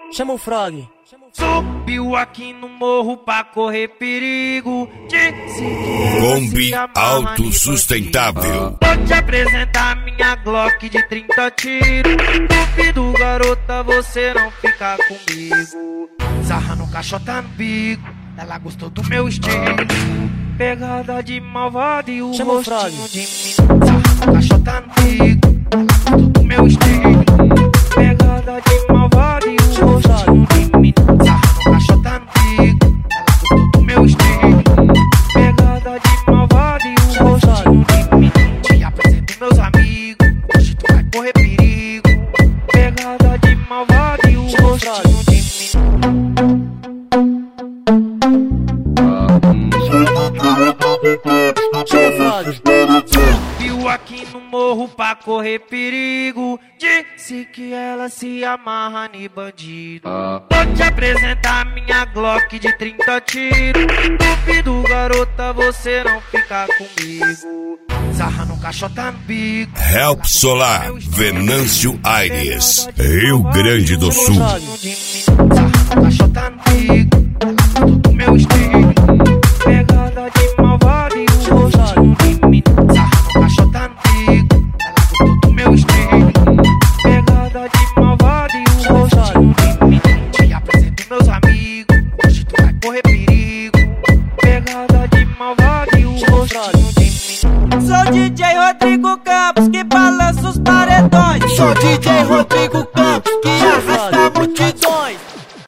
Chama o Frog. Subiu aqui no morro pra correr perigo. Kombi autossustentável. Vou te apresentar minha Glock de 30 tiros. Duvido, garota, você não ficar comigo. Sarra no caixota no bico, ela gostou do meu estilo. Pegada de malvado e o Chama o rostinho Frog. de menino. Sarra no caixota no bico, ela gostou do meu estilo. Pegada de malvado e o rostinho de menino. Sarra no caixota no bico, ela gostou do meu estilo. Pegada de malvado e o rostinho de menino. Te apresento meus amigos, hoje tu vai correr perigo. Pegada de malvado e o rostinho de menino. Viu aqui no morro pra correr perigo. Disse que ela se amarra em bandido. Vou te apresentar minha Glock de 30 tiros. Duvido, garota, você não ficar comigo. Sarra no caixota no bico. Help Solar, Venâncio Aires, Rio Grande do Sul. Sarra no caixota no bico, ela gostou do meu estilo. Pegada de malvado e o rostinho de menino. Sarra no caixota no bico, ela gostou do meu estilo. Pegada de malvado e o rostinho de menino. Te apresento meus amigos, hoje tu vai correr perigo. Pegada de malvado e o rostinho de menino. Sou DJ Rodrigo Campos que balança os paredões. Sou DJ Rodrigo